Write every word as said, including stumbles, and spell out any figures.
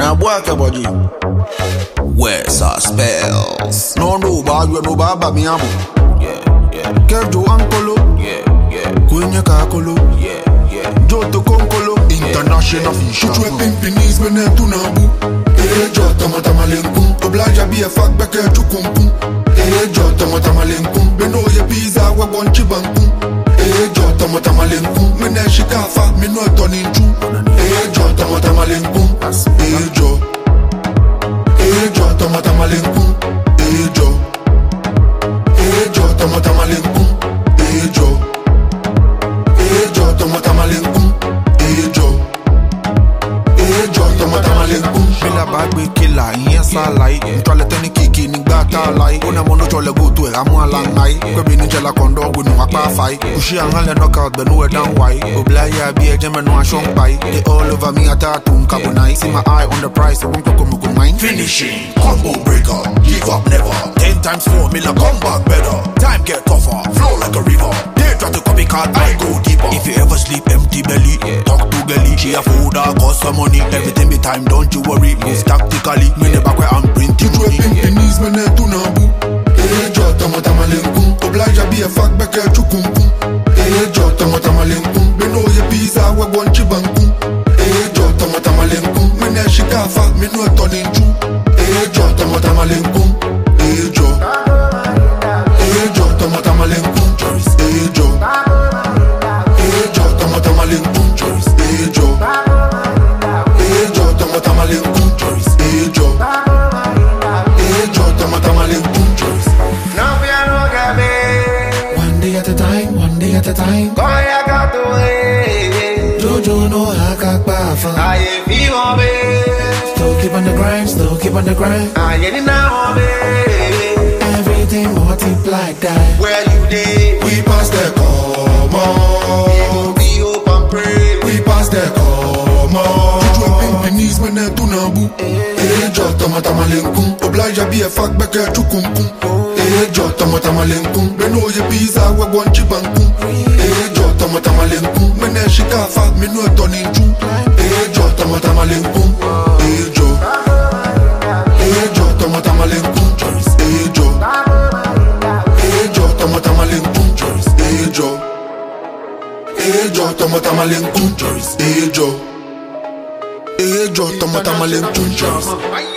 Now boy body. Where's our spells? No no bad you no bad but me amo. Yeah, yeah, Kejo Ankolo. yeah, yeah, Kwenye kakolo. yeah, yeah. Joto Konkolo. International fish. Shoot you a pimpinies when I do nabu. Eh, Jota Matamalenkum. Oblaja be a fuck back at Chukumkum. Eh, Jota Matamalenkum. Beno ye pizza, wabon chibankum. Eh, Jota Matamalenkum. Mene shikafa, me no turning true. Eh, Jota Matamalenkum. Eh, Jo. Eh, Jota Matamalenkum. Eh, Jo. Eh, Jota Matamalenkum. Eh, Jo. Eh, Jota Matamalenkum. Eh, Jo. Eh, Jota Matamalenkum. Bila bagbe killer, yes I like. Mtwale teni kiki ni gata like. Una mono chole go to it, amu alangai. Kwebi ni jela kondo we no akpa fight. Ushi angale knockout, but no we down white. Oblaya be a gem and no shong pai. They all over me a tattoo carbonite. See my eye on the price, I won't come go mine. Finishing, combo breaker, give up never. Ten times four, Miller come back better. Time get tougher, flow like a river. They try to copycat, I go deeper. If you ever sleep empty belly, talk to Gelly. She a food, I cost some money. Everything be time, don't you worry. Move tactically, me the back where I'm printing You a money. pimpinies when I do nabu. Eh, Jota Matamalenkum. Oblaja be a fuck back at Chukumkum. Eh, Jota Matamalenkum. Beno ye pizza, wabon chibankum. Eh, Jota Matamalenkum. Mene shikafa, me no turning true. Eh, Jota Matamalenkum. Eh, Jo. Eh, Jota Matamalenkum. Eh, Jo. Eh, Jota Matamalenkum. Eh, Jo. Eh, Jota Matamalenkum. Eh, Jo. Eh, Jota Matamalenkum. No fear, no gabe. One day at a time, one day at a time. Come here, got to wait. Jojo no hakakbafa. I feel on me. Still keep on the grind, still keep on the grind. I get it now on me. Everything multiplied that. Where you dey? We pass the come on. We hope and pray. We pass the come on. Jojo a pimpinies when I do nabu. Eh, Jota Matamalenkum. Oblaja be a fuck back at Chukumkum. Eh, Jota Matamalenkum. Beno ye pizza, wabon chibankum. Eh, Jota Matamalenkum. Mene shikafa, me no turning true. Eh, Jota Matamalenkum. Eh, Jo. Eh, Jota Matamalenkum. Eh, Jo. Eh, Jota Matamalenkum. Eh, Jo. Eh, Jota Matamalenkum. Eh, Jo. Eh, Jota Matamalenkum.